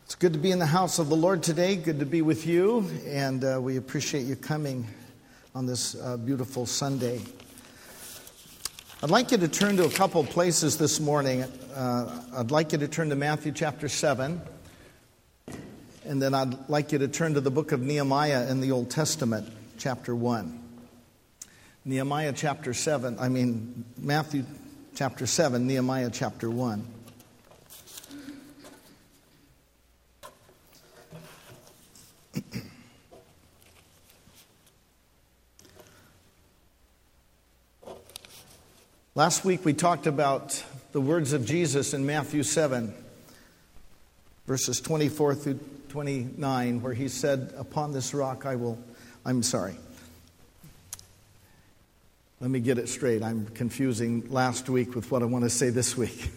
It's good to be in the house of the Lord today. Good to be with you, and we appreciate you coming on this beautiful Sunday. I'd like you to turn to a couple of places this morning. I'd like you to turn to Matthew chapter 7, and then I'd like you to turn to the book of Nehemiah in the Old Testament, chapter 1. Matthew chapter 7, Nehemiah chapter 1. Last week we talked about the words of Jesus in Matthew 7, verses 24 through 29, where he said, "Upon this rock Let me get it straight. I'm confusing last week with what I want to say this week.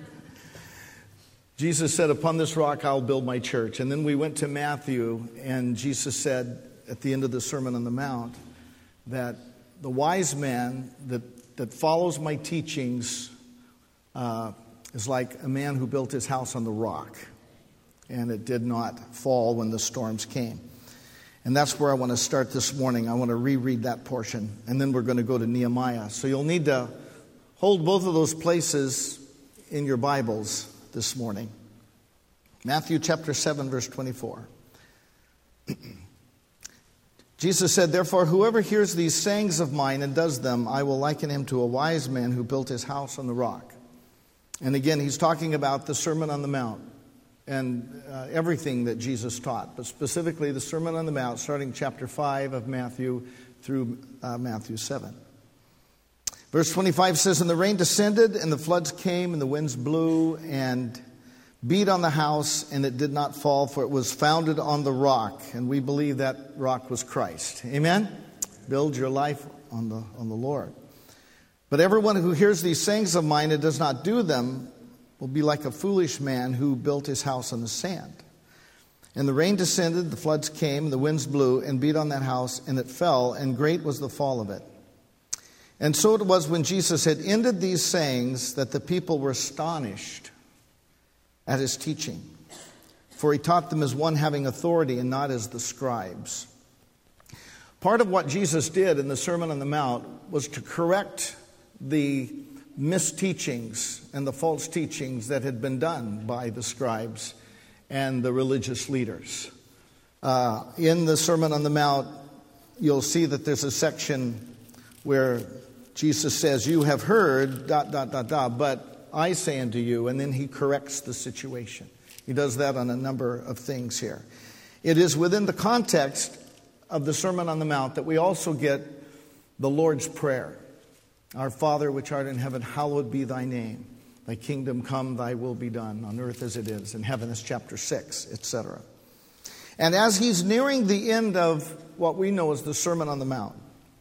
Jesus said, "Upon this rock I'll build my church." And then we went to Matthew, and Jesus said at the end of the Sermon on the Mount that the wise man that follows my teachings is like a man who built his house on the rock, and it did not fall when the storms came. And that's where I want to start this morning. I want to reread that portion, and then we're going to go to Nehemiah. So you'll need to hold both of those places in your Bibles this morning. Matthew chapter 7, verse 24. Jesus said, "Therefore, whoever hears these sayings of mine and does them, I will liken him to a wise man who built his house on the rock." And again, he's talking about the Sermon on the Mount and everything that Jesus taught, but specifically the Sermon on the Mount, starting chapter 5 of Matthew through Matthew 7. Verse 25 says, "And the rain descended, and the floods came, and the winds blew and beat on the house, and it did not fall, for it was founded on the rock." And we believe that rock was Christ. Amen? Build your life on the Lord. "But everyone who hears these sayings of mine and does not do them will be like a foolish man who built his house on the sand. And the rain descended, the floods came, the winds blew and beat on that house, and it fell, and great was the fall of it. And so it was when Jesus had ended these sayings that the people were astonished at his teaching. For he taught them as one having authority and not as the scribes." Part of what Jesus did in the Sermon on the Mount was to correct the misteachings and the false teachings that had been done by the scribes and the religious leaders. In the Sermon on the Mount, you'll see that there's a section where Jesus says, "You have heard, but I say unto you," and then he corrects the situation. He does that on a number of things here. It is within the context of the Sermon on the Mount that we also get the Lord's Prayer. "Our Father which art in heaven, hallowed be thy name. Thy kingdom come, thy will be done, on earth as it is in heaven." That's chapter 6, etc. And as he's nearing the end of what we know as the Sermon on the Mount,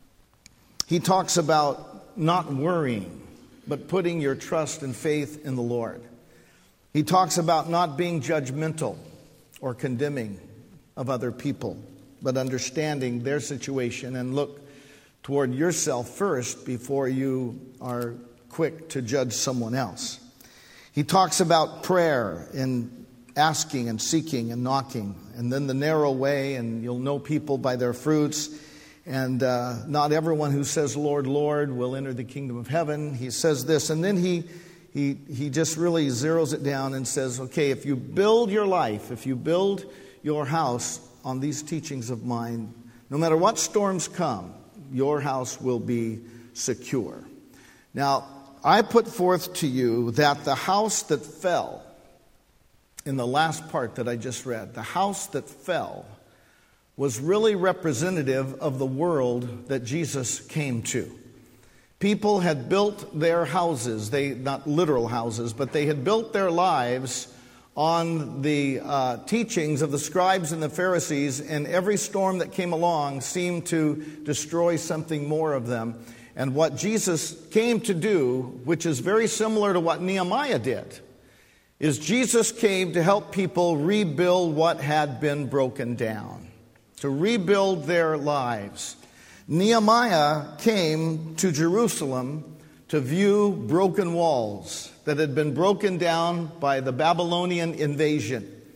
he talks about not worrying, but putting your trust and faith in the Lord. He talks about not being judgmental or condemning of other people, but understanding their situation and look toward yourself first before you are quick to judge someone else. He talks about prayer and asking and seeking and knocking, and then the narrow way, and you'll know people by their fruits. And not everyone who says, "Lord, Lord," will enter the kingdom of heaven. He says this, and then he just really zeroes it down and says, okay, if you build your life, if you build your house on these teachings of mine, no matter what storms come, your house will be secure. Now, I put forth to you that the house that fell, in the last part that I just read, the house that fell was really representative of the world that Jesus came to. People had built their houses, not literal houses, but they had built their lives on the teachings of the scribes and the Pharisees, and every storm that came along seemed to destroy something more of them. And what Jesus came to do, which is very similar to what Nehemiah did, is Jesus came to help people rebuild what had been broken down, to rebuild their lives. Nehemiah came to Jerusalem to view broken walls that had been broken down by the Babylonian invasion.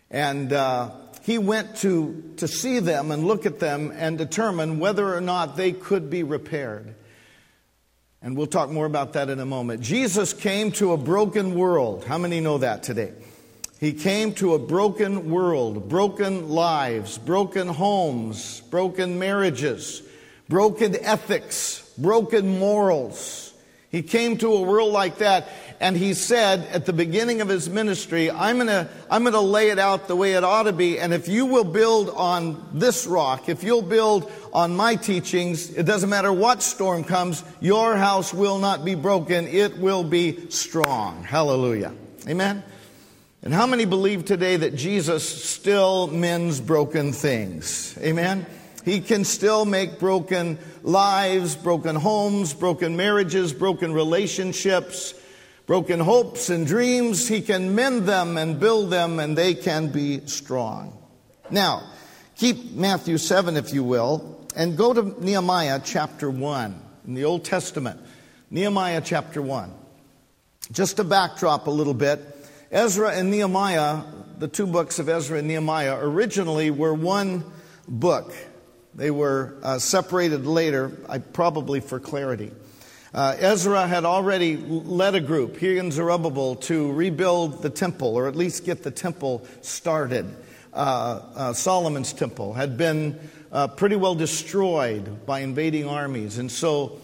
And he went to see them and look at them and determine whether or not they could be repaired. And we'll talk more about that in a moment. Jesus came to a broken world. How many know that today? He came to a broken world, broken lives, broken homes, broken marriages, broken ethics, broken morals. He came to a world like that, and he said at the beginning of his ministry, I'm gonna lay it out the way it ought to be, and if you will build on this rock, if you'll build on my teachings, it doesn't matter what storm comes, your house will not be broken, it will be strong. Hallelujah. Amen? And how many believe today that Jesus still mends broken things? Amen? He can still make broken lives, broken homes, broken marriages, broken relationships, broken hopes and dreams. He can mend them and build them, and they can be strong. Now, keep Matthew 7, if you will, and go to Nehemiah chapter 1 in the Old Testament. Nehemiah chapter 1. Just to backdrop a little bit, Ezra and Nehemiah, the two books of Ezra and Nehemiah, originally were one book. They were separated later, probably for clarity. Ezra had already led a group, he and Zerubbabel, to rebuild the temple, or at least get the temple started. Solomon's temple had been pretty well destroyed by invading armies. And so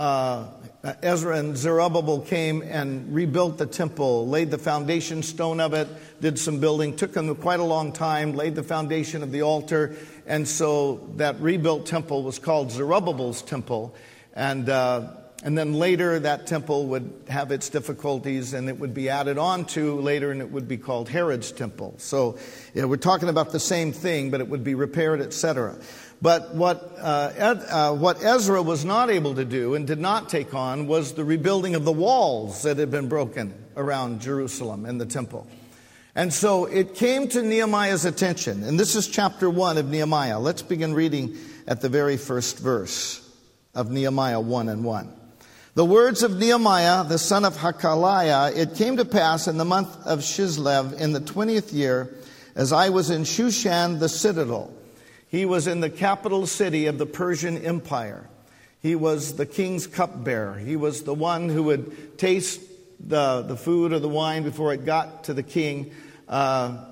Ezra and Zerubbabel came and rebuilt the temple, laid the foundation stone of it, did some building, took them quite a long time, laid the foundation of the altar. And so that rebuilt temple was called Zerubbabel's temple. And then later that temple would have its difficulties, and it would be added on to later, and it would be called Herod's temple. So we're talking about the same thing, but it would be repaired, etc. But what Ezra was not able to do and did not take on was the rebuilding of the walls that had been broken around Jerusalem and the temple. And so it came to Nehemiah's attention, and this is chapter 1 of Nehemiah. Let's begin reading at the very first verse of Nehemiah 1:1. The words of Nehemiah, the son of Hakaliah, it came to pass in the month of Chislev in the 20th year, as I was in Shushan the citadel. He was in the capital city of the Persian Empire. He was the king's cupbearer. He was the one who would taste the food or the wine before it got to the king, so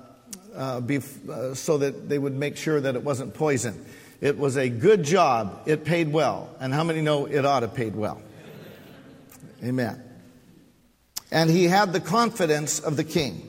that they would make sure that it wasn't poison. It was a good job. It paid well. And how many know it ought to paid well? Amen. And he had the confidence of the king.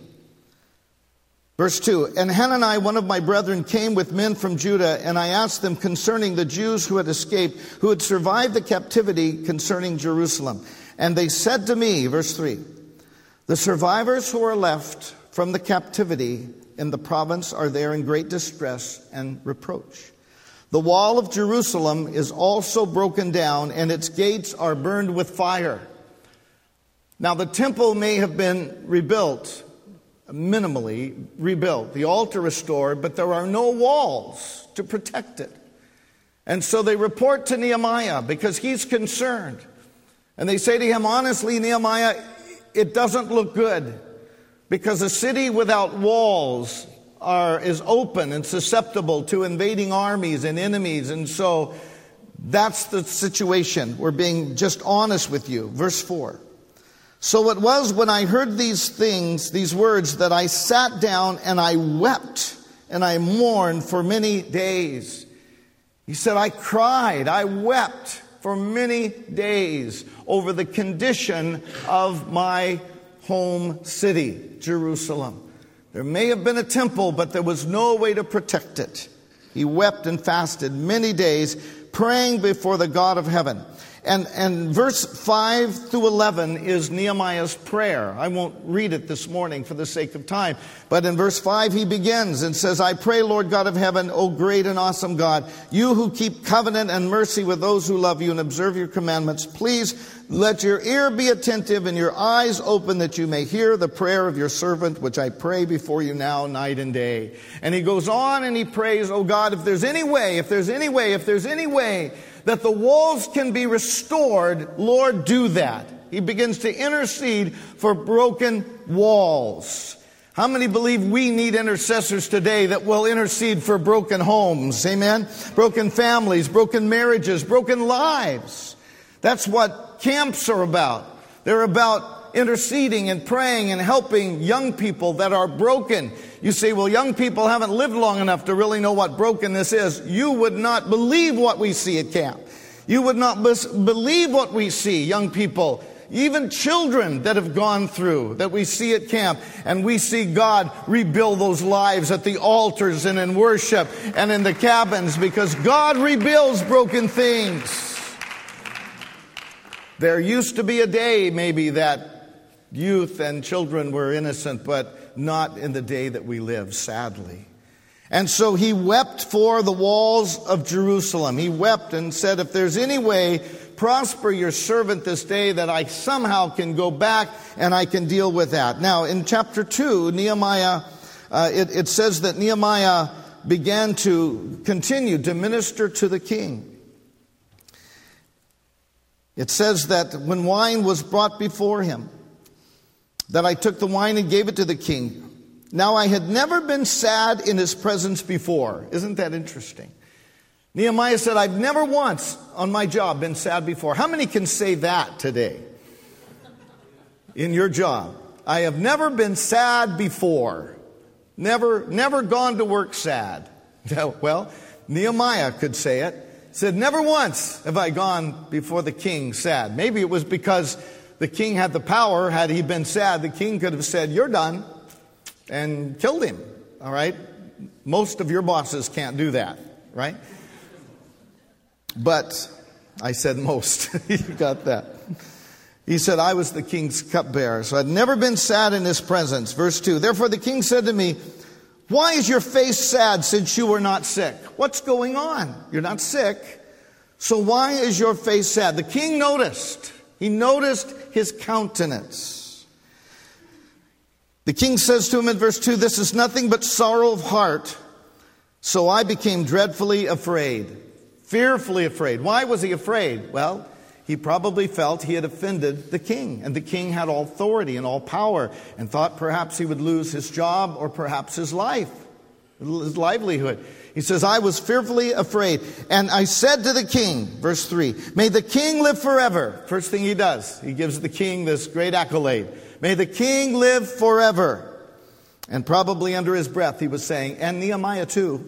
Verse 2, and Hanani, one of my brethren, came with men from Judah, and I asked them concerning the Jews who had escaped, who had survived the captivity concerning Jerusalem. And they said to me, verse 3, the survivors who are left from the captivity in the province are there in great distress and reproach. The wall of Jerusalem is also broken down, and its gates are burned with fire. Now the temple may have been rebuilt, minimally rebuilt, the altar restored, but there are no walls to protect it. And so they report to Nehemiah because he's concerned. And they say to him, honestly, Nehemiah, it doesn't look good because a city without walls is open and susceptible to invading armies and enemies. And so that's the situation. We're being just honest with you. Verse 4. So it was when I heard these things, these words, that I sat down and I wept and I mourned for many days. He said, I cried, I wept for many days over the condition of my home city, Jerusalem. There may have been a temple, but there was no way to protect it. He wept and fasted many days, praying before the God of heaven. And verse 5 through 11 is Nehemiah's prayer. I won't read it this morning for the sake of time. But in verse 5 he begins and says, I pray, Lord God of heaven, O great and awesome God, you who keep covenant and mercy with those who love you and observe your commandments, please let your ear be attentive and your eyes open that you may hear the prayer of your servant, which I pray before you now night and day. And he goes on and he prays, oh God, if there's any way that the walls can be restored, Lord, do that. He begins to intercede for broken walls. How many believe we need intercessors today that will intercede for broken homes? Amen? Broken families, broken marriages, broken lives. That's what camps are about. They're about interceding and praying and helping young people that are broken. You say, well, young people haven't lived long enough to really know what brokenness is. You would not believe what we see at camp. You would not believe what we see, young people, even children that have gone through, that we see at camp. And we see God rebuild those lives at the altars and in worship and in the cabins, because God rebuilds broken things. There used to be a day maybe that youth and children were innocent, but not in the day that we live, sadly. And so he wept for the walls of Jerusalem. He wept and said, if there's any way, prosper your servant this day, that I somehow can go back and I can deal with that. Now, in chapter 2, Nehemiah, it says that Nehemiah began to continue to minister to the king. It says that when wine was brought before him, that I took the wine and gave it to the king. Now I had never been sad in his presence before. Isn't that interesting? Nehemiah said, I've never once on my job been sad before. How many can say that today in your job? I have never been sad before. Never gone to work sad. Well, Nehemiah could say it. He said, never once have I gone before the king sad. Maybe it was because the king had the power. Had he been sad, the king could have said, you're done, and killed him. All right? Most of your bosses can't do that, right? But I said most. You got that. He said, I was the king's cupbearer, so I'd never been sad in his presence. Verse 2, therefore the king said to me, why is your face sad since you were not sick? What's going on? You're not sick. So why is your face sad? The king noticed. He noticed his countenance. The king says to him in verse 2, this is nothing but sorrow of heart. So I became dreadfully afraid, fearfully afraid. Why was he afraid? Well, he probably felt he had offended the king, and the king had all authority and all power, and thought perhaps he would lose his job or perhaps his life, his livelihood. He says, I was fearfully afraid. And I said to the king, verse 3, may the king live forever. First thing he does, he gives the king this great accolade. May the king live forever. And probably under his breath he was saying, and Nehemiah too.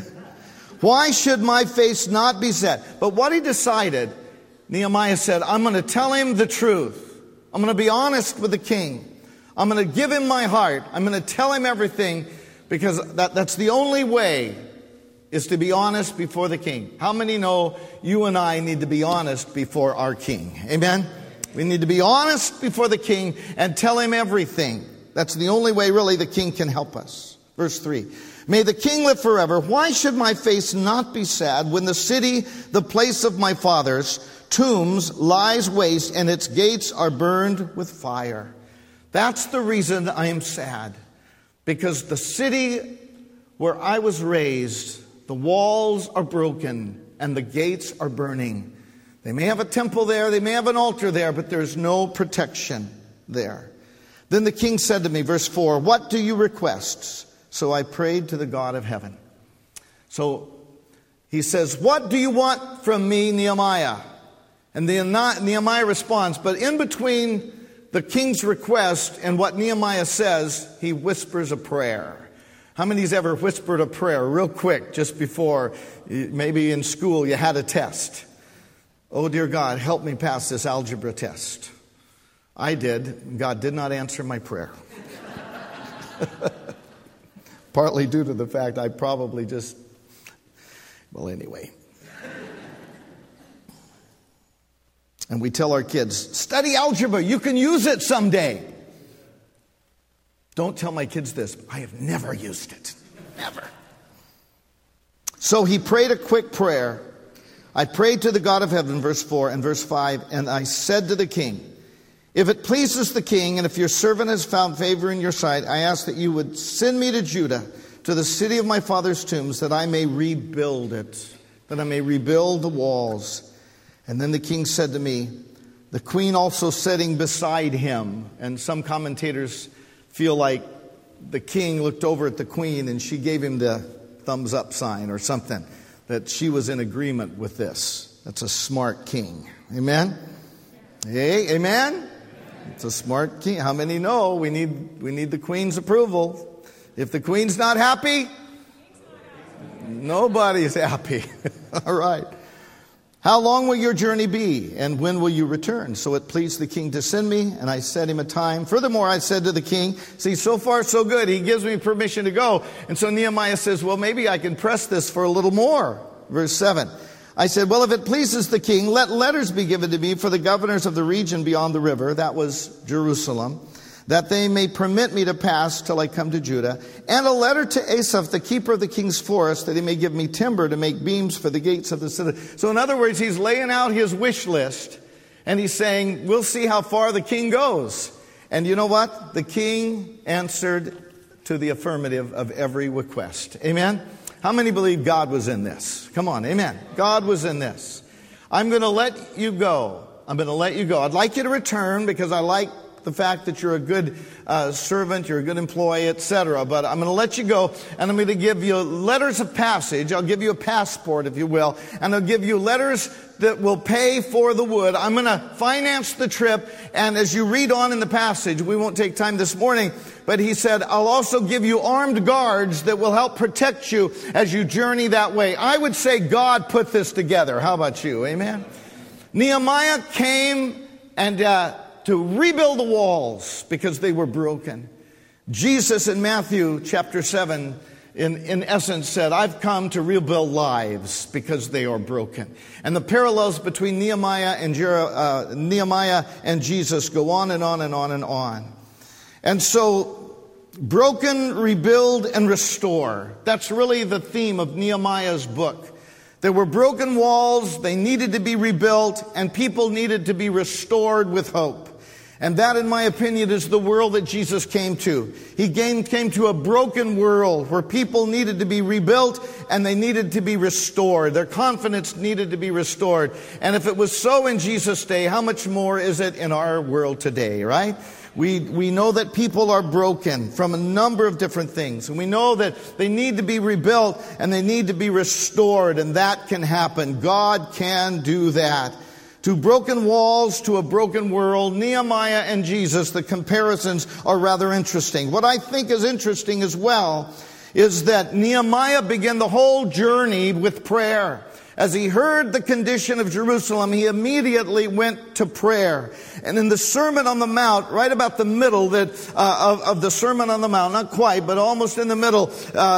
Why should my face not be sad? But what he decided, Nehemiah said, I'm going to tell him the truth. I'm going to be honest with the king. I'm going to give him my heart. I'm going to tell him everything, because that's the only way, is to be honest before the king. How many know you and I need to be honest before our king? Amen? We need to be honest before the king and tell him everything. That's the only way, really, the king can help us. Verse 3. May the king live forever. Why should my face not be sad when the city, the place of my fathers' tombs, lies waste and its gates are burned with fire? That's the reason I am sad. Because the city where I was raised, the walls are broken and the gates are burning. They may have a temple there, they may have an altar there, but there's no protection there. Then the king said to me, verse 4, what do you request? So I prayed to the God of heaven. So he says, what do you want from me, Nehemiah? And Nehemiah responds, but in between the king's request and what Nehemiah says, he whispers a prayer. How many's ever whispered a prayer real quick just before, maybe in school you had a test? Oh, dear God, help me pass this algebra test. I did. God did not answer my prayer. Partly due to the fact I probably just, well, anyway. And we tell our kids, study algebra. You can use it someday. Don't tell my kids this. I have never used it. Never. So he prayed a quick prayer. I prayed to the God of heaven, verse 4 and verse 5, and I said to the king, if it pleases the king, and if your servant has found favor in your sight, I ask that you would send me to Judah, to the city of my father's tombs, that I may rebuild it, that I may rebuild the walls. And then the king said to me, the queen also sitting beside him. And some commentators feel like the king looked over at the queen and she gave him the thumbs up sign or something, that she was in agreement with this. That's a smart king. Amen? Hey, amen? It's a smart king. How many know we need the queen's approval? If the queen's not happy, nobody's happy. All right. How long will your journey be, and when will you return? So it pleased the king to send me, and I set him a time. Furthermore, I said to the king, see, so far so good. He gives me permission to go. And so Nehemiah says, well, maybe I can press this for a little more. Verse 7. I said, well, if it pleases the king, let letters be given to me for the governors of the region beyond the river, that was Jerusalem, that they may permit me to pass till I come to Judah, and a letter to Asaph, the keeper of the king's forest, that he may give me timber to make beams for the gates of the city. So in other words, he's laying out his wish list, and he's saying, we'll see how far the king goes. And you know what? The king answered to the affirmative of every request. Amen? How many believe God was in this? Come on, amen. God was in this. I'm going to let you go. I'm going to let you go. I'd like you to return because I like the fact that you're a good servant, you're a good employee, etc. But I'm going to let you go, and I'm going to give you letters of passage. I'll give you a passport, if you will, and I'll give you letters that will pay for the wood. I'm going to finance the trip, and as you read on in the passage, we won't take time this morning, but he said, I'll also give you armed guards that will help protect you as you journey that way. I would say God put this together. How about you? Amen? Nehemiah came and to rebuild the walls because they were broken. Jesus in Matthew chapter 7 in essence said, I've come to rebuild lives because they are broken. And the parallels between Nehemiah and Jesus go on and on and on and on. And so, broken, rebuild, and restore. That's really the theme of Nehemiah's book. There were broken walls, they needed to be rebuilt, and people needed to be restored with hope. And that, in my opinion, is the world that Jesus came to. He came to a broken world where people needed to be rebuilt and they needed to be restored. Their confidence needed to be restored. And if it was so in Jesus' day, how much more is it in our world today, right? We know that people are broken from a number of different things. And we know that they need to be rebuilt and they need to be restored. And that can happen. God can do that. To broken walls, to a broken world, Nehemiah and Jesus, the comparisons are rather interesting. What I think is interesting as well is that Nehemiah began the whole journey with prayer. As he heard the condition of Jerusalem, he immediately went to prayer. And in the Sermon on the Mount, right about the middle of the Sermon on the Mount, not quite, but almost in the middle,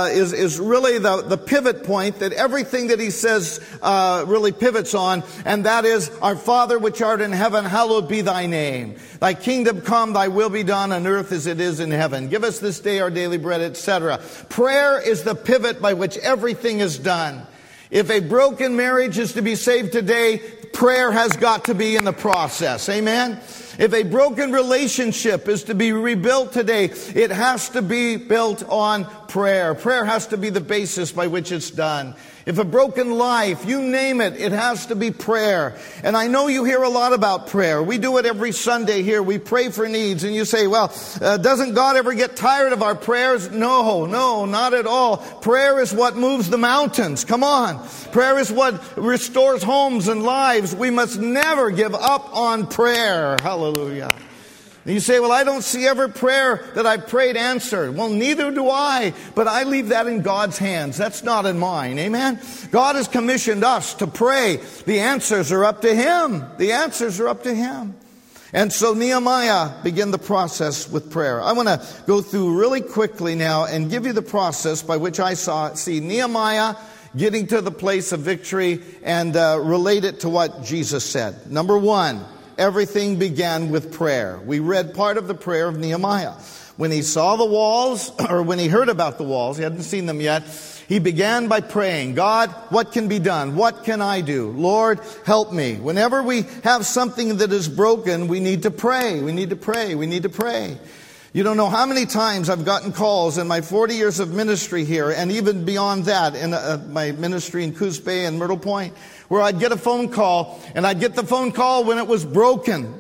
is really the pivot point that everything that he says really pivots on. And that is, Our Father which art in heaven, hallowed be thy name. Thy kingdom come, thy will be done on earth as it is in heaven. Give us this day our daily bread, etc. Prayer is the pivot by which everything is done. If a broken marriage is to be saved today, prayer has got to be in the process. Amen? If a broken relationship is to be rebuilt today, it has to be built on prayer. Prayer has to be the basis by which it's done. If a broken life, you name it, it has to be prayer. And I know you hear a lot about prayer. We do it every Sunday here. We pray for needs. And you say, well, doesn't God ever get tired of our prayers? No, not at all. Prayer is what moves the mountains. Come on. Prayer is what restores homes and lives. We must never give up on prayer. Hallelujah. And you say, well, I don't see every prayer that I've prayed answered. Well, neither do I, but I leave that in God's hands. That's not in mine. Amen? God has commissioned us to pray. The answers are up to Him. The answers are up to Him. And so Nehemiah began the process with prayer. I want to go through really quickly now and give you the process by which I see Nehemiah getting to the place of victory and relate it to what Jesus said. Number one, everything began with prayer. We read part of the prayer of Nehemiah. When he saw the walls, or when he heard about the walls, he hadn't seen them yet, he began by praying, God, what can be done? What can I do? Lord, help me. Whenever we have something that is broken, we need to pray. We need to pray. We need to pray. You don't know how many times I've gotten calls in my 40 years of ministry here, and even beyond that, in my ministry in Coos Bay and Myrtle Point, where I'd get a phone call, and I'd get the phone call when it was broken.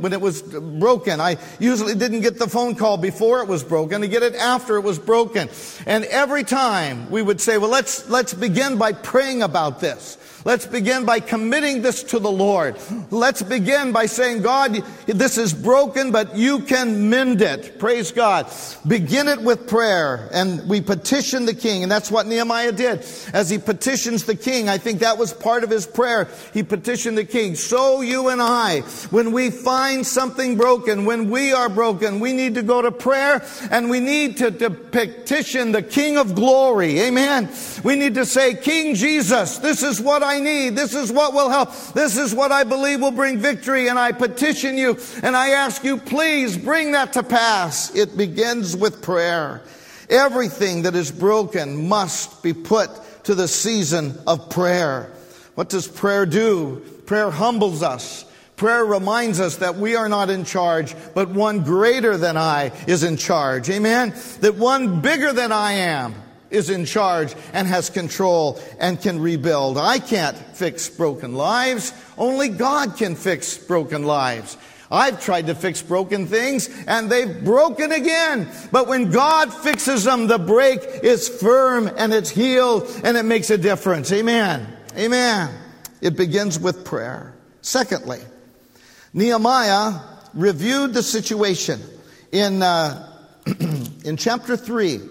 I usually didn't get the phone call before it was broken. I get it after it was broken. And every time we would say, well, let's begin by praying about this. Let's begin by committing this to the Lord. Let's begin by saying, God, this is broken, but you can mend it. Praise God. Begin it with prayer. And we petition the king. And that's what Nehemiah did. As he petitions the king, I think that was part of his prayer. He petitioned the king. So you and I, when we find something broken, when we are broken, we need to go to prayer, and we need to petition the King of glory. Amen. We need to say, King Jesus, this is what I need. This is what will help. This is what I believe will bring victory. And I petition you, and I ask you, please bring that to pass. It begins with prayer. Everything that is broken must be put to the season of prayer. What does prayer do? Prayer humbles us. Prayer reminds us that we are not in charge, but one greater than I is in charge. Amen? That one bigger than I am is in charge and has control and can rebuild. I can't fix broken lives. Only God can fix broken lives. I've tried to fix broken things, and they've broken again. But when God fixes them, the break is firm and it's healed and it makes a difference. Amen. Amen. It begins with prayer. Secondly, Nehemiah reviewed the situation in chapter 3.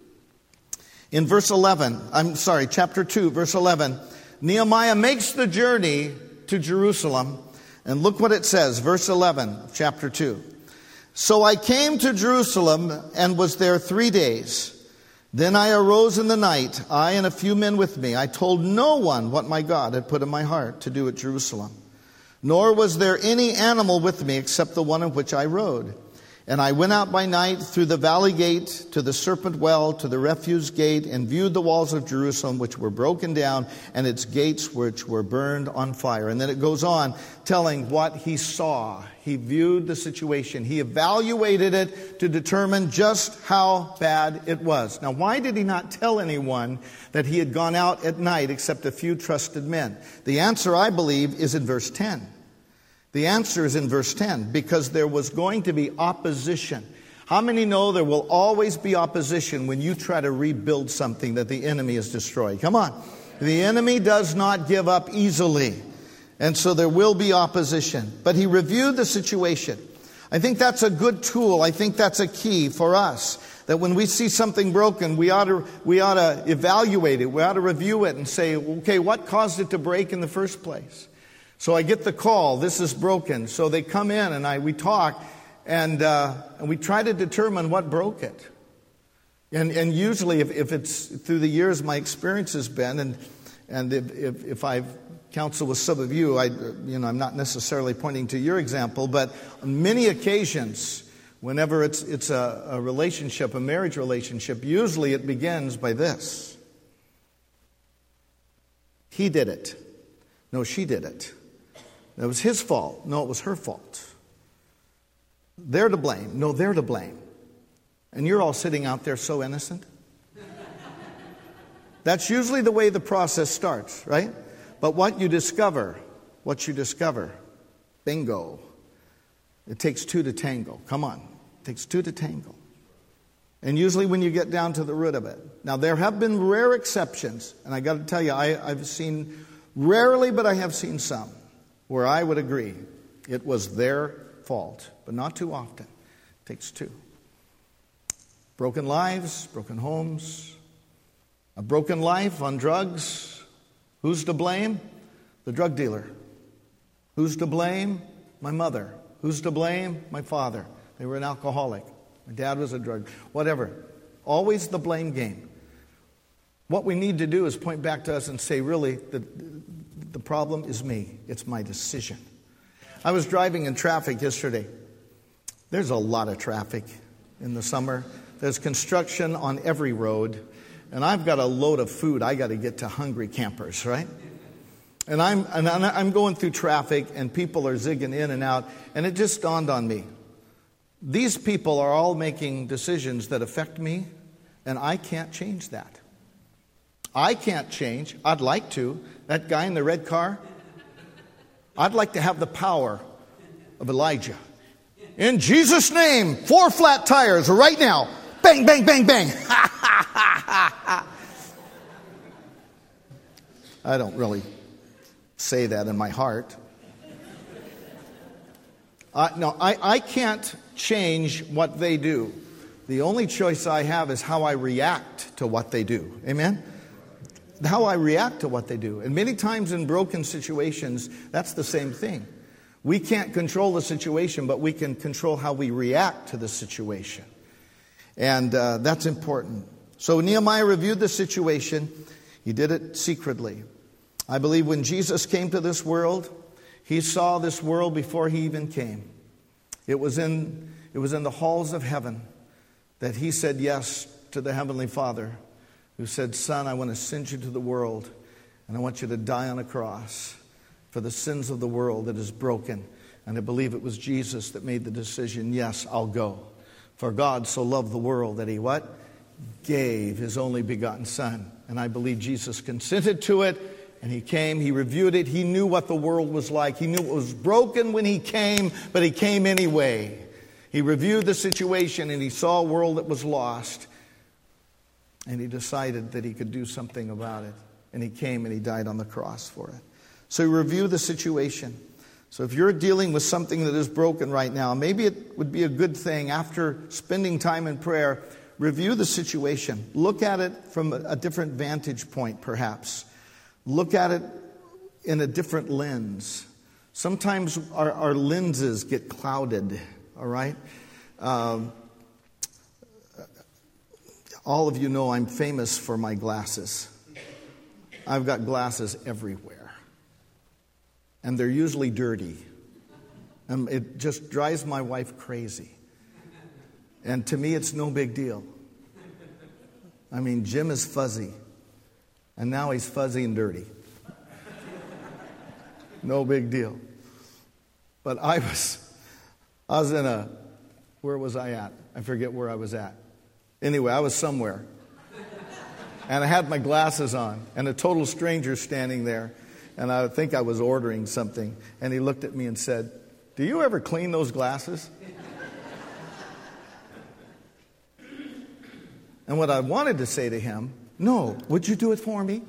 In verse 11, chapter 2, verse 11, Nehemiah makes the journey to Jerusalem. And look what it says, verse 11 of chapter 2. So I came to Jerusalem and was there 3 days. Then I arose in the night, I and a few men with me. I told no one what my God had put in my heart to do at Jerusalem. Nor was there any animal with me except the one on which I rode. And I went out by night through the valley gate to the serpent well to the refuse gate and viewed the walls of Jerusalem which were broken down and its gates which were burned on fire. And then it goes on telling what he saw. He viewed the situation. He evaluated it to determine just how bad it was. Now, why did he not tell anyone that he had gone out at night except a few trusted men? The answer, I believe, is in verse 10. The answer is in verse 10, because there was going to be opposition. How many know there will always be opposition when you try to rebuild something that the enemy has destroyed? Come on. The enemy does not give up easily. And so there will be opposition. But he reviewed the situation. I think that's a good tool. I think that's a key for us. That when we see something broken, we ought to evaluate it. We ought to review it and say, okay, what caused it to break in the first place? So I get the call, this is broken. So they come in and we talk and we try to determine what broke it. And usually if it's through the years my experience has been, and if I've counseled with some of you, I'm not necessarily pointing to your example, but on many occasions, whenever it's a relationship, a marriage relationship, usually it begins by this. He did it. No, she did it. It was his fault. No, it was her fault. They're to blame. No, they're to blame. And you're all sitting out there so innocent. That's usually the way the process starts, right? But what you discover, bingo. It takes two to tango. Come on. It takes two to tango. And usually when you get down to the root of it. Now, there have been rare exceptions. And I got to tell you, I've seen, rarely, but I have seen some, where I would agree it was their fault, but not too often. It takes two. Broken lives, broken homes, a broken life on drugs. Who's to blame? The drug dealer. Who's to blame? My mother. Who's to blame? My father. They were an alcoholic. My dad was a drug. Whatever. Always the blame game. What we need to do is point back to us and say, really, the problem is me. It's my decision. I was driving in traffic yesterday. There's a lot of traffic in the summer. There's construction on every road. And I've got a load of food I got to get to hungry campers, right? And I'm going through traffic and people are zigging in and out. And it just dawned on me. These people are all making decisions that affect me, and I can't change that. I can't change. I'd like to. That guy in the red car, I'd like to have the power of Elijah. In Jesus' name, 4 flat tires right now. Bang, bang, bang, bang. I don't really say that in my heart. No, I can't change what they do. The only choice I have is how I react to what they do. Amen? How I react to what they do. And many times in broken situations, that's the same thing. We can't control the situation, but we can control how we react to the situation. And that's important. So Nehemiah reviewed the situation. He did it secretly. I believe when Jesus came to this world, he saw this world before he even came. It was in the halls of heaven that he said yes to the Heavenly Father, who said, "Son, I want to send you to the world, and I want you to die on a cross for the sins of the world that is broken." And I believe it was Jesus that made the decision, yes, I'll go. For God so loved the world that he what? Gave his only begotten Son. And I believe Jesus consented to it, and he came, he reviewed it, he knew what the world was like. He knew it was broken when he came, but he came anyway. He reviewed the situation, and he saw a world that was lost. And he decided that he could do something about it. And he came and he died on the cross for it. So he reviewed the situation. So if you're dealing with something that is broken right now, maybe it would be a good thing after spending time in prayer, review the situation. Look at it from a different vantage point, perhaps. Look at it in a different lens. Sometimes our lenses get clouded, all right? All of you know I'm famous for my glasses. I've got glasses everywhere. And they're usually dirty. And it just drives my wife crazy. And to me, it's no big deal. I mean, Jim is fuzzy. And now he's fuzzy and dirty. No big deal. But I was in a, where was I at? I forget where I was at. Anyway, I was somewhere. And I had my glasses on. And a total stranger standing there. And I think I was ordering something. And he looked at me and said, "Do you ever clean those glasses?" And what I wanted to say to him, "No, would you do it for me?"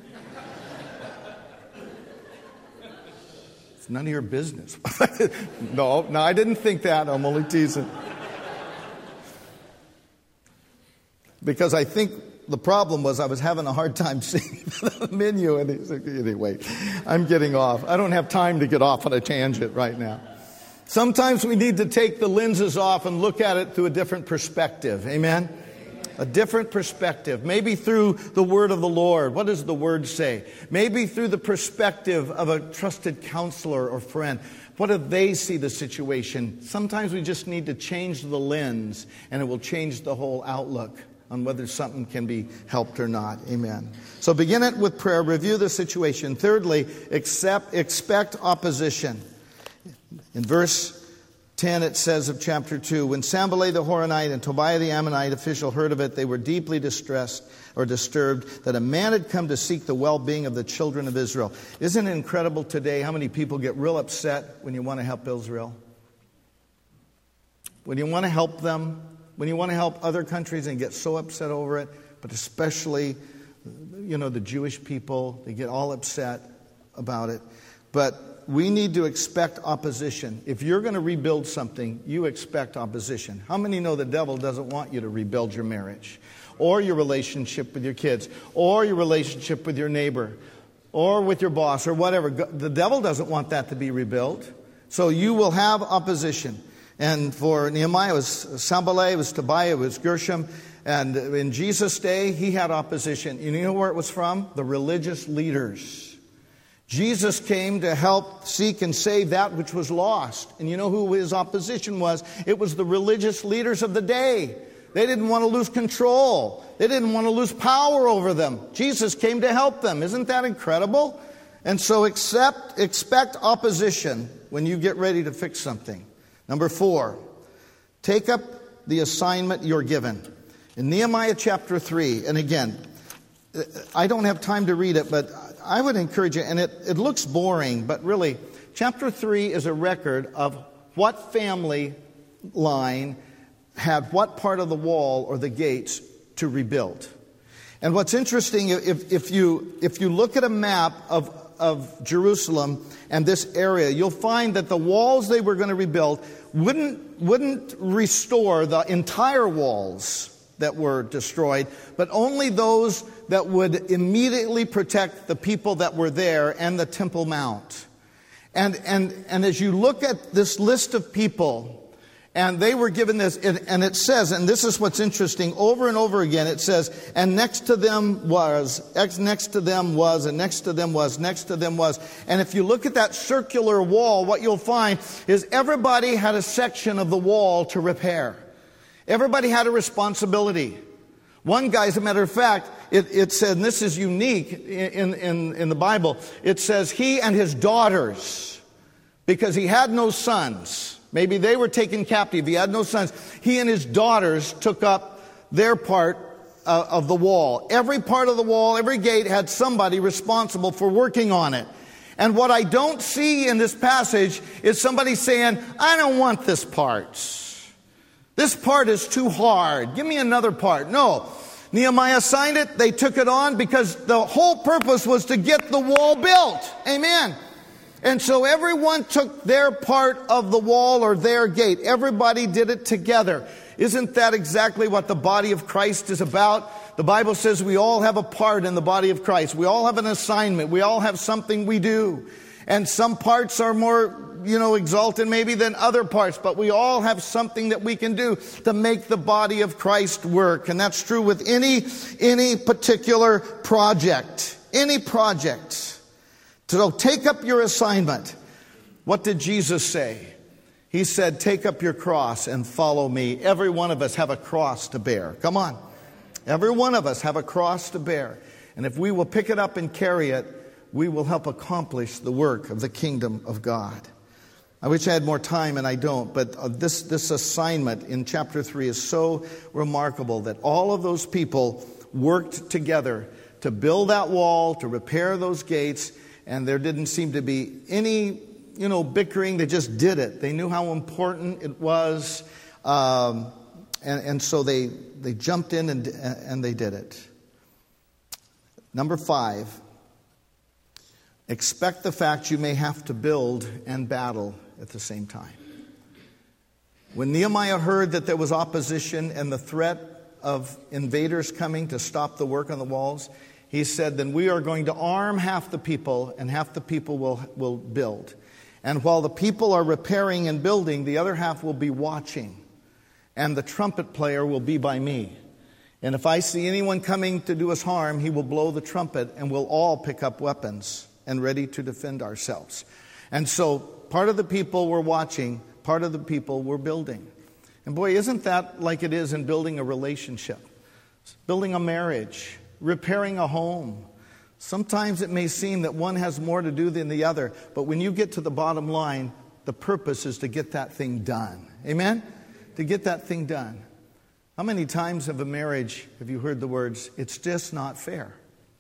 It's none of your business. No, I didn't think that. I'm only teasing. Because I think the problem was I was having a hard time seeing the menu. And he said, anyway, I'm getting off. I don't have time to get off on a tangent right now. Sometimes we need to take the lenses off and look at it through a different perspective. Amen? A different perspective. Maybe through the word of the Lord. What does the word say? Maybe through the perspective of a trusted counselor or friend. What do they see the situation? Sometimes we just need to change the lens, and it will change the whole outlook on whether something can be helped or not. Amen. So begin it with prayer. Review the situation. Thirdly, expect opposition. In verse 10 it says of chapter 2, when Sanballat the Horonite and Tobiah the Ammonite official heard of it, they were deeply distressed or disturbed that a man had come to seek the well-being of the children of Israel. Isn't it incredible today how many people get real upset when you want to help Israel? When you want to help them, when you want to help other countries and get so upset over it, but especially, the Jewish people, they get all upset about it. But we need to expect opposition. If you're going to rebuild something, you expect opposition. How many know the devil doesn't want you to rebuild your marriage, or your relationship with your kids, or your relationship with your neighbor, or with your boss, or whatever? The devil doesn't want that to be rebuilt. So you will have opposition. And for Nehemiah, it was Sanballat, it was Tobiah, it was Gershom. And in Jesus' day, he had opposition. You know where it was from? The religious leaders. Jesus came to help seek and save that which was lost. And you know who his opposition was? It was the religious leaders of the day. They didn't want to lose control. They didn't want to lose power over them. Jesus came to help them. Isn't that incredible? And so expect opposition when you get ready to fix something. Number 4, Take up the assignment you're given. In Nehemiah chapter 3, and again, I don't have time to read it, but I would encourage you, and it looks boring, but really, chapter 3 is a record of what family line had what part of the wall or the gates to rebuild. And what's interesting, if you look at a map of Jerusalem and this area, you'll find that the walls they were going to rebuild wouldn't restore the entire walls that were destroyed, but only those that would immediately protect the people that were there and the Temple Mount. And as you look at this list of people, and they were given this, and it says, and this is what's interesting, over and over again, it says, and next to them was, next to them was, and next to them was, next to them was. And if you look at that circular wall, what you'll find is everybody had a section of the wall to repair. Everybody had a responsibility. One guy, as a matter of fact, it said, and this is unique in the Bible, it says he and his daughters, because he had no sons. Maybe they were taken captive. He had no sons. He and his daughters took up their part of the wall. Every part of the wall, every gate had somebody responsible for working on it. And what I don't see in this passage is somebody saying, I don't want this part. This part is too hard. Give me another part. No. Nehemiah signed it. They took it on because the whole purpose was to get the wall built. Amen. And so everyone took their part of the wall or their gate. Everybody did it together. Isn't that exactly what the body of Christ is about? The Bible says we all have a part in the body of Christ. We all have an assignment. We all have something we do. And some parts are more, exalted maybe than other parts. But we all have something that we can do to make the body of Christ work. And that's true with any particular project. Any project. So take up your assignment. What did Jesus say? He said, take up your cross and follow me. Every one of us have a cross to bear. Come on. Every one of us have a cross to bear. And if we will pick it up and carry it, we will help accomplish the work of the kingdom of God. I wish I had more time, and I don't, but this assignment in chapter 3 is so remarkable that all of those people worked together to build that wall, to repair those gates, and there didn't seem to be any, bickering. They just did it. They knew how important it was. And so they jumped in and they did it. Number 5, expect the fact you may have to build and battle at the same time. When Nehemiah heard that there was opposition and the threat of invaders coming to stop the work on the walls, he said, then we are going to arm half the people, and half the people will build. And while the people are repairing and building, the other half will be watching. And the trumpet player will be by me. And if I see anyone coming to do us harm, he will blow the trumpet, and we'll all pick up weapons and ready to defend ourselves. And so part of the people were watching, part of the people were building. And boy, isn't that like it is in building a relationship, building a marriage, repairing a home. Sometimes it may seem that one has more to do than the other, but when you get to the bottom line, the purpose is to get that thing done. Amen? To get that thing done. How many times of a marriage have you heard the words, it's just not fair?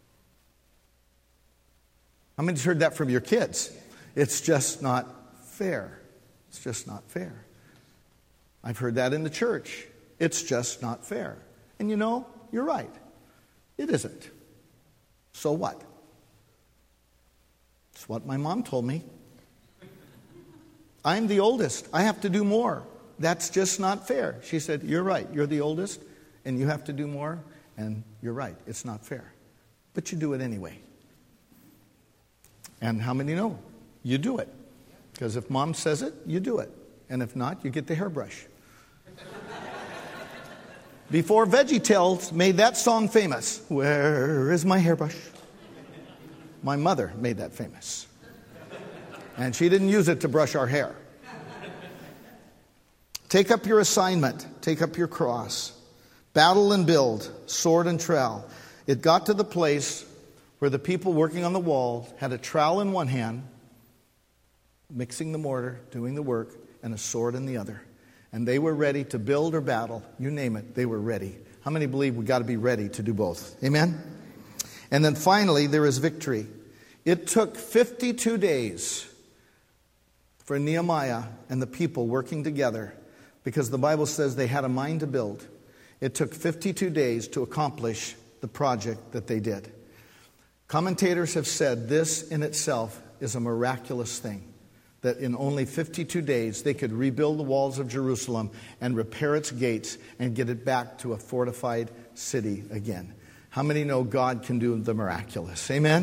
How many's heard that from your kids? It's just not fair. It's just not fair. I've heard that in the church. It's just not fair. And you're right. It isn't. So what? It's what my mom told me. I'm the oldest. I have to do more. That's just not fair. She said, you're right. You're the oldest, and you have to do more, and you're right. It's not fair. But you do it anyway. And how many know? You do it. Because if mom says it, you do it. And if not, you get the hairbrush. Before VeggieTales made that song famous, where is my hairbrush? My mother made that famous. And she didn't use it to brush our hair. Take up your assignment. Take up your cross. Battle and build. Sword and trowel. It got to the place where the people working on the wall had a trowel in one hand, mixing the mortar, doing the work, and a sword in the other. And they were ready to build or battle. You name it, they were ready. How many believe we've got to be ready to do both? Amen? And then finally, there is victory. It took 52 days for Nehemiah and the people working together, because the Bible says they had a mind to build. It took 52 days to accomplish the project that they did. Commentators have said this in itself is a miraculous thing, that in only 52 days they could rebuild the walls of Jerusalem and repair its gates and get it back to a fortified city again. How many know God can do the miraculous? Amen?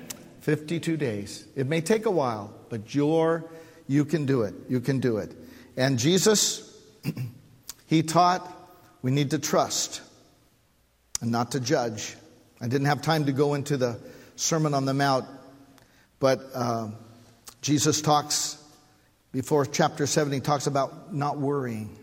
52 days. It may take a while, but you can do it. You can do it. And Jesus, he taught we need to trust and not to judge. I didn't have time to go into the Sermon on the Mount, but Jesus talks, before chapter 7, he talks about not worrying.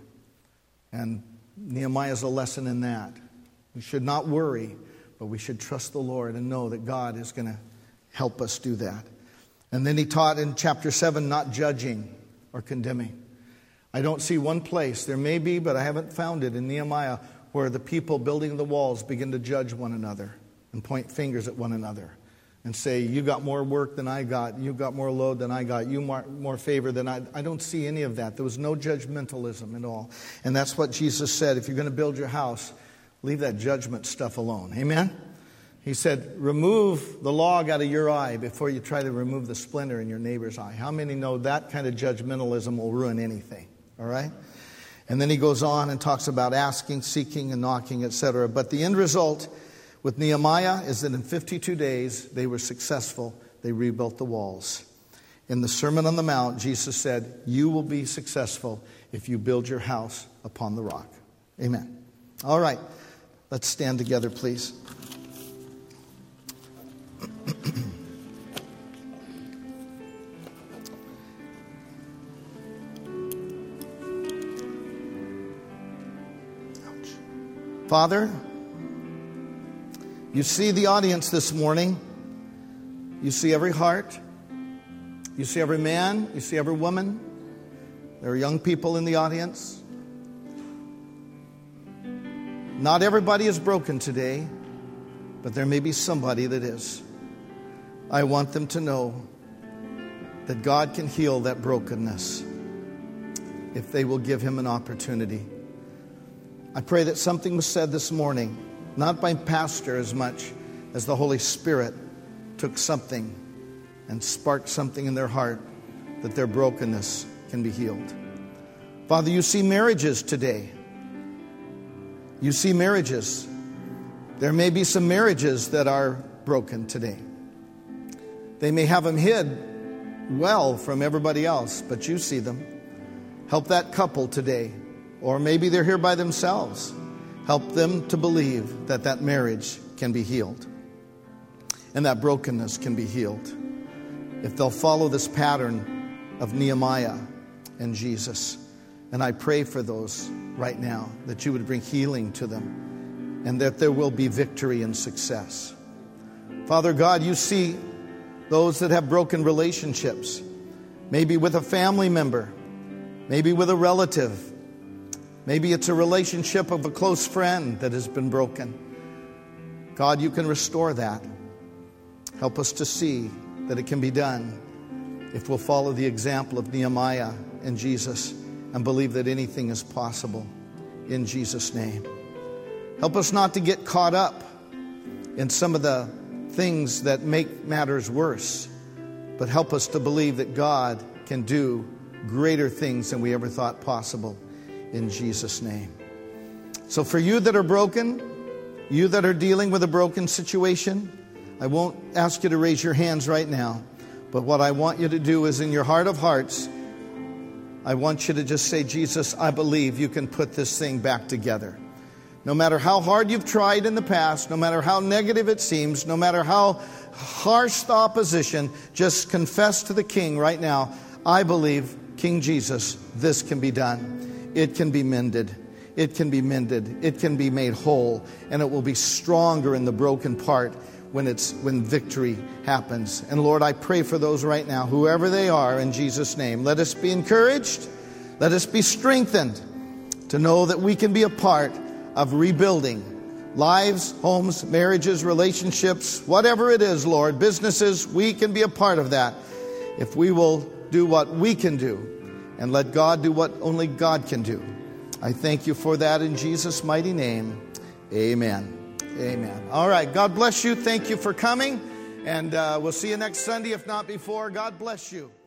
And Nehemiah's a lesson in that. We should not worry, but we should trust the Lord and know that God is going to help us do that. And then he taught in chapter 7, not judging or condemning. I don't see one place, there may be, but I haven't found it in Nehemiah, where the people building the walls begin to judge one another and point fingers at one another and say, you got more work than I got, you got more load than I got, you more favor than I don't see any of that. There was no judgmentalism at all. And that's what Jesus said, if you're going to build your house, leave that judgment stuff alone. Amen? He said, remove the log out of your eye before you try to remove the splinter in your neighbor's eye. How many know that kind of judgmentalism will ruin anything? All right? And then he goes on and talks about asking, seeking, and knocking, etc. But the end result with Nehemiah is that in 52 days, they were successful. They rebuilt the walls. In the Sermon on the Mount, Jesus said, you will be successful if you build your house upon the rock. Amen. All right. Let's stand together, please. Father, you see the audience this morning. You see every heart. You see every man. You see every woman. There are young people in the audience. Not everybody is broken today, but there may be somebody that is. I want them to know that God can heal that brokenness if they will give Him an opportunity. I pray that something was said this morning, not by pastor as much as the Holy Spirit took something and sparked something in their heart, that their brokenness can be healed. Father, you see marriages today. You see marriages. There may be some marriages that are broken today. They may have them hid well from everybody else, but you see them. Help that couple today. Or maybe they're here by themselves. Help them to believe that that marriage can be healed. And that brokenness can be healed. If they'll follow this pattern of Nehemiah and Jesus. And I pray for those right now, that you would bring healing to them. And that there will be victory and success. Father God, you see those that have broken relationships. Maybe with a family member. Maybe with a relative. Maybe it's a relationship of a close friend that has been broken. God, you can restore that. Help us to see that it can be done if we'll follow the example of Nehemiah and Jesus and believe that anything is possible in Jesus' name. Help us not to get caught up in some of the things that make matters worse, but help us to believe that God can do greater things than we ever thought possible. In Jesus' name. So for you that are broken, you that are dealing with a broken situation, I won't ask you to raise your hands right now. But what I want you to do is, in your heart of hearts, I want you to just say, Jesus, I believe you can put this thing back together. No matter how hard you've tried in the past, no matter how negative it seems, no matter how harsh the opposition, just confess to the King right now, I believe, King Jesus, this can be done. It can be mended. It can be mended. It can be made whole. And it will be stronger in the broken part when victory happens. And Lord, I pray for those right now, whoever they are, in Jesus' name. Let us be encouraged. Let us be strengthened. to know that we can be a part of rebuilding lives, homes, marriages, relationships, whatever it is, Lord, businesses, we can be a part of that if we will do what we can do and let God do what only God can do. I thank you for that in Jesus' mighty name. Amen. Amen. All right. God bless you. Thank you for coming. And we'll see you next Sunday, if not before. God bless you.